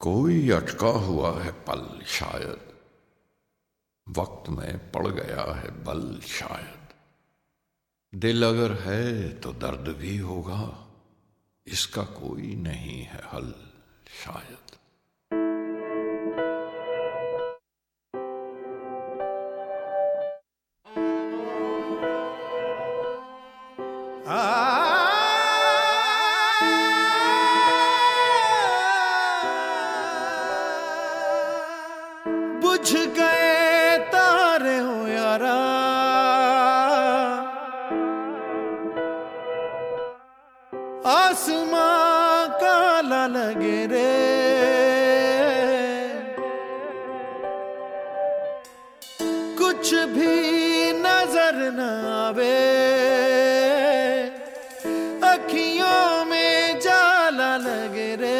कोई अटका हुआ है पल शायद, वक्त में पड़ गया है बल शायद। दिल अगर है तो दर्द भी होगा, इसका कोई नहीं है हल शायद। बुझ गए तारे हो यारा, आसमां काला लगे रे। कुछ भी नजर न आवे, अखियों में जाला लगे रे।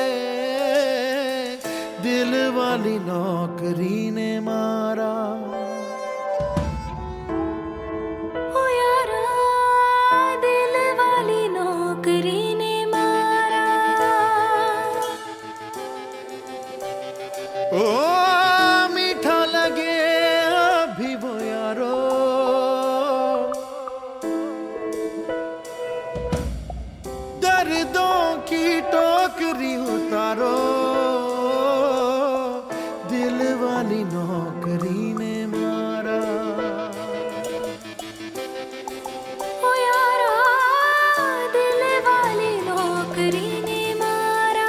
दिल वाली नौकरी ने मारा, ओ यारा दिल वाली नौकरी ने मारा। ओ मीठा लगे अभी वो यारो, दर्दों की टोकरी उतारो। दिल वाली नौकरी ने मारा, ओ यारा दिल वाली नौकरी ने मारा।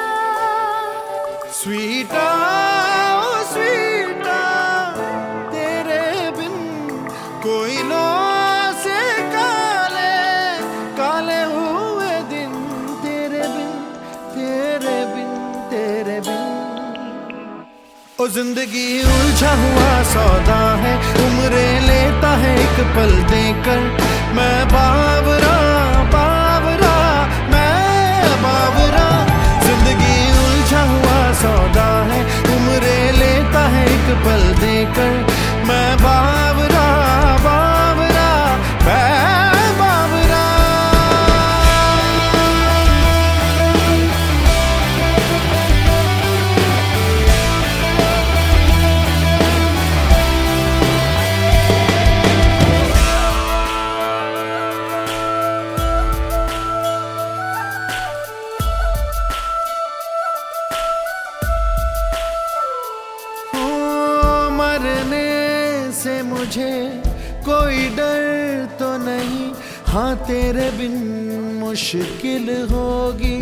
स्वीटा ओ स्वीटा, तेरे बिन कोयलों से काले काले हुए दिन। तेरे बिन तेरे बिन तेरे बिन। ओ जिंदगी उलझा हुआ सौदा है, उम्रे लेता है एक पल देकर। मैं बावरा बावरा मैं बावरा। जिंदगी उलझा हुआ सौदा है, उम्रे लेता है एक पल देकर। मैं बावरा बावरा मैं बावरा। मरने से मुझे कोई डर तो नहीं, हाँ तेरे बिन मुश्किल होगी।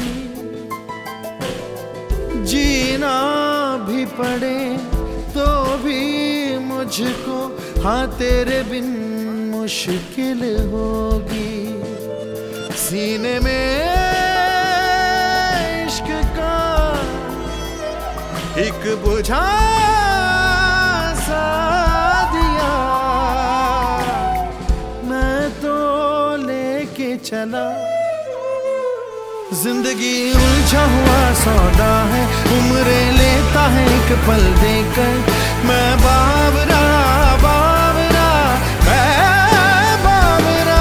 जीना भी पड़े तो भी मुझको, हाँ तेरे बिन मुश्किल होगी। सीने में इश्क का एक बुझा सा दिया, मैं तो लेके चला। जिंदगी उलझा हुआ सौदा है, उम्रे लेता है एक पल देकर। मैं बावरा बावरा मैं बावरा।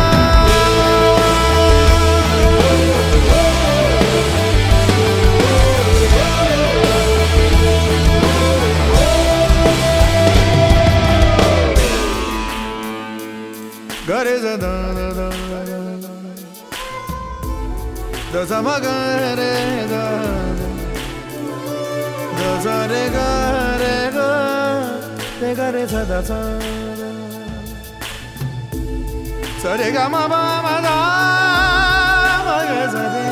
गरे दा दा दा दा सा मा गा रे दा दा सा रे गा ते गा रे सा दा सा सा रे गा मा दा मा गा सा रे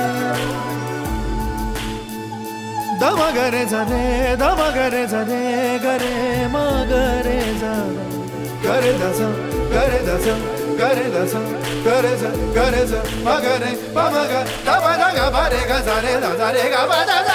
दा मा गा रे सा रे दा मा गा रे सा रे गा रे मा गा रे सा गा रे दा सा गा रे दा सा gare da sa ma gare pa ma ga da ba da ga ba re ga sa re da sa re ga ba da